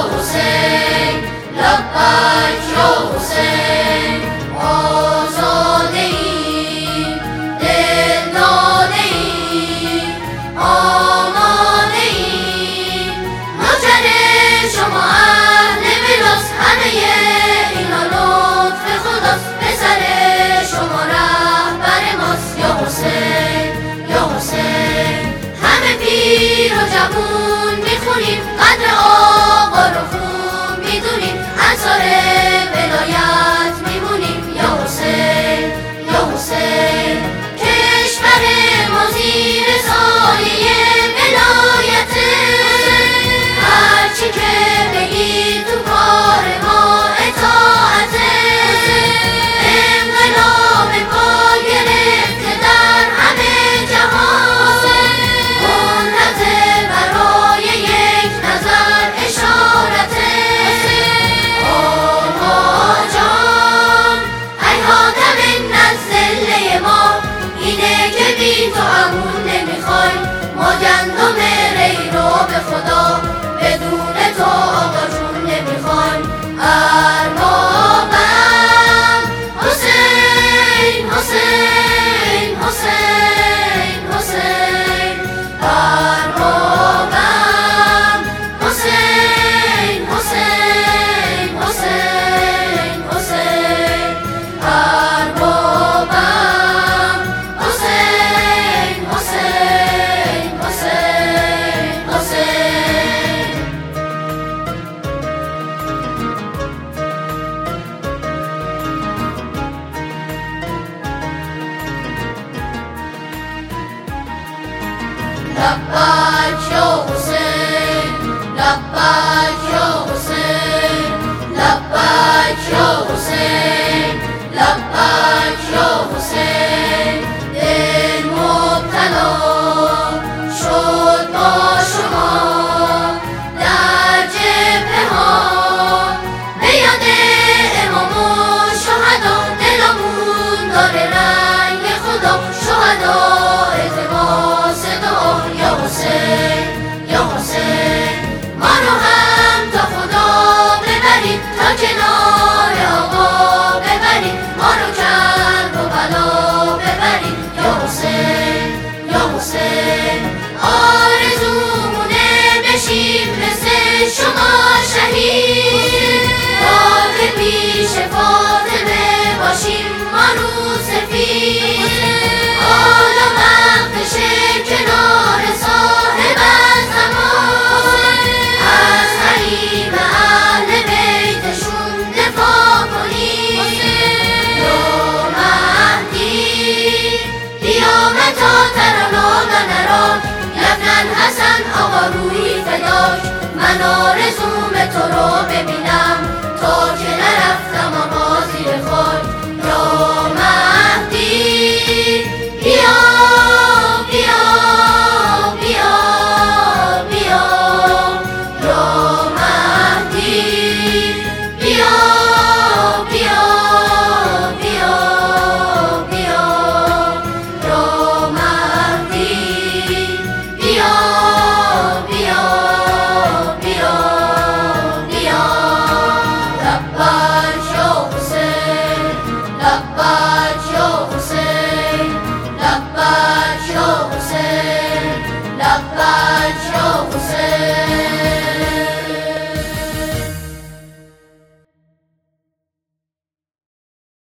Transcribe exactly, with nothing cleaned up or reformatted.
حسین لبیک یا حسین آزاده ایم دل داده ایم آماده ایم نوکر شما اهل بلاست همه اینا لطف خداست پسر شما رهبر ماست یا حسین یا حسین همه پیر و جوون میخونیم قدر آقا رو خوب میدونیم انصار ولایت میمونیم یا حسین یا حسین کشور ما زیر سایه ولایته هرچی که بگی تو کار ما اطاعته انقلاب پا گرفته در همه جهان منتظر برای یک نظر اشارته آقا جان هیهات من از ذله ما اینه که بی تو همون نمیخوایم ما گندم ری رو به خدا بدون تو آقا جون نمیخوایم اربابم حسین حسین حسین حسین اربابم حسین حسین حسین حسین اربابم حسین حسین حسین حسین لبیک یا حسین لبیک